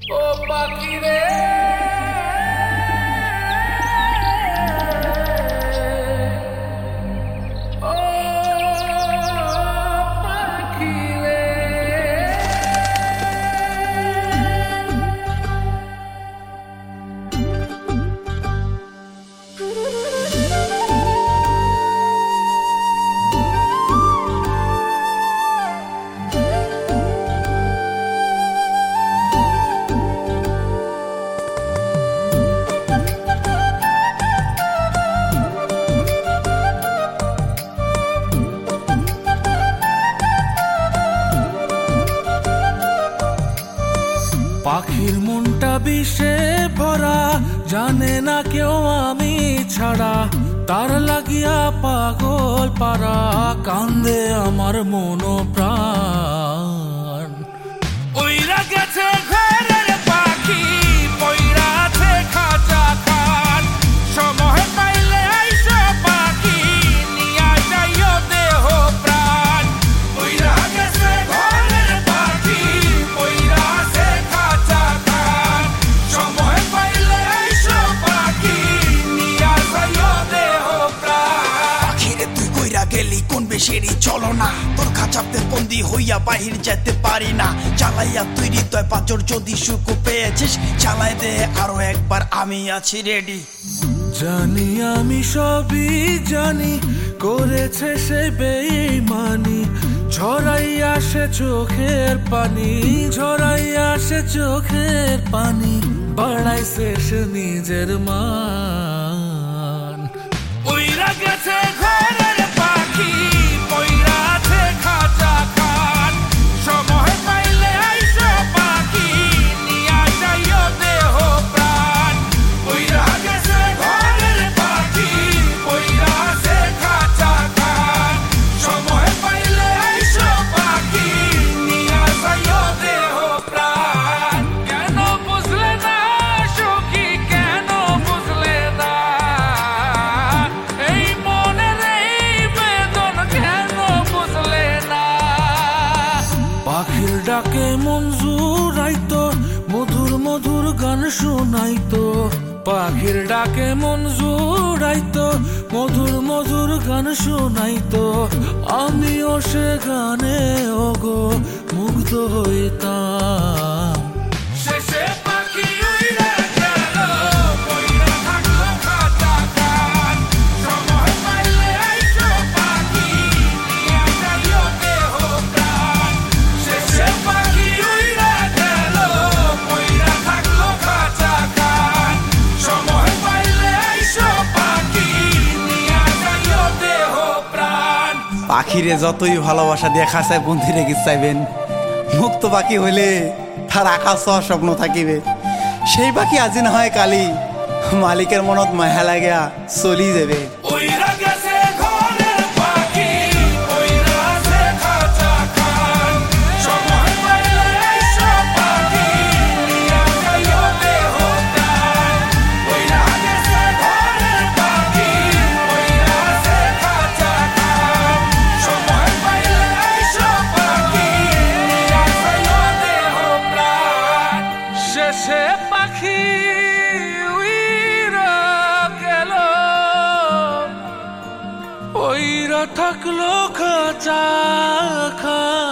ও পাখি রে ও পাখি রে পাখির মনটা বিষে ভরা জানে না কেউ আমি ছাড়া তার লাগিয়া পাগল পারা কান্দে আমার মন প্রাণ ওইরা গেছে ঘরের পাখি পয়রা আছে খাঁচা খান সময় পাইলে আইসো পাখি নিয়া যাইও দেহ প্রাণ ওইরা গেছে ঘরের পাখি পয়রা আছে খাঁচা খান সময় পাইলে আইসো পাখি নিয়া যাইও দেহ প্রাণ পাখিরে তুই কইরা গেলি কোন বেশেরই চলো না তোর খাঁচাতে বন্দি হইয়া বাহির যেতে পারি না চালাইয়া তুই হৃদয় পাঁচর যদি সুখ পেয়েছিস চালাই দে আরো একবার আমি আছি রেডি জানি আমি সবই জানি করেছে সে বেঈমানি ঝরাইয়া সে চোখের পানি ঝরাইয়া সে চোখের পানি বাড়াইছে সে নিজের মান ওইরা গেছে ঘরের পাখি পয়রা আছে খাঁচা খান সময় পাইলে আইসো পাখি নিয়া যাইও দেহ প্রাণ ওইরা গেছে ঘরের পাখি পয়রা আছে খাঁচা খান সময় পাইলে আইসো পাখি নিয়া যাইও দেহ প্রাণ কেন বুঝলে না সখী কেন বুঝলে না এই মনের এই বেদন কেন বুঝলে না পাখির ডাকে মন জুড়াইতো মধুর মধুর গান শোনাইতো পাখির ডাকে মন জুড়াইতো মধুর মধুর গান শোনাইতো আমিও সে গানে ওগো মুগ্ধ হইতাম শেষে পাখি উইড়ে গেল পয়রা থাকলো খাঁচা খান সময় পাইলে আইসো পাখি নিয়া যাইও দেহ প্রাণ শেষে পাখি উইড়ে গেল পয়রা থাকলো খাঁচা খান সময় পাইলে আইসো পাখি নিয়া যাইও দেহ প্রাণ পাখিরে যতই ভালোবাসা দিয়ে খাঁচায় বন্দি রেখে চাইবেন মুক্ত পাখি হইলে তার আকাশ হওয়ার স্বপ্ন থাকিবে সেই পাখি আজি না হয় কালি মালিকের মনত মায়া লাগিয়া চলি যাবে ওইরা গেছে ঘরের পাখি পয়রা আছে খাঁচা খান সময় পাইলে আইসো পাখি নিয়া যাইও দেহ প্রাণ ওইরা গেছে ঘরের পাখি পয়রা আছে খাঁচা খান সময় পাইলে আইসো পাখি নিয়া যাইও দেহ প্রাণ শেষে পাখি উইরা গেল ওইরা থাকলো খাঁচা খান